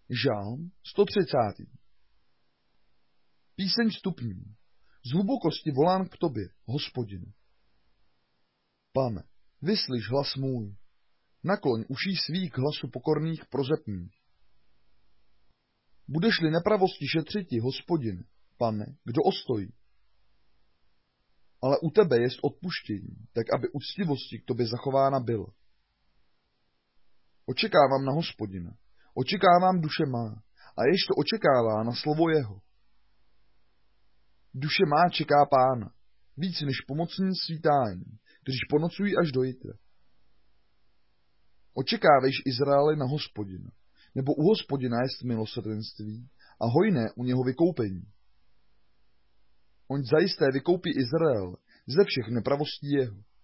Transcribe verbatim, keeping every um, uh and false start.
Žálm sto třicátý. Píseň vstupní. Z hlubokosti volám k tobě, Hospodine. Pane, vyslyš hlas můj. Nakloň uší svých k hlasu pokorných prozepních. Budeš-li nepravosti šetřiti, Hospodine, Pane, kdo ostojí? Ale u tebe jest odpuštění, tak aby uctivosti k tobě zachována byla. Očekávám na Hospodina, očekávám duše má, a jež to očekává na slovo jeho. Duše má čeká Pána, víc než pomocní svítání, kteří ponocují až do jitra. Očekávejš Izraeli na Hospodina, nebo u Hospodina jest milosrdenství a hojné u něho vykoupení. On zajisté vykoupí Izrael ze všech nepravostí jeho.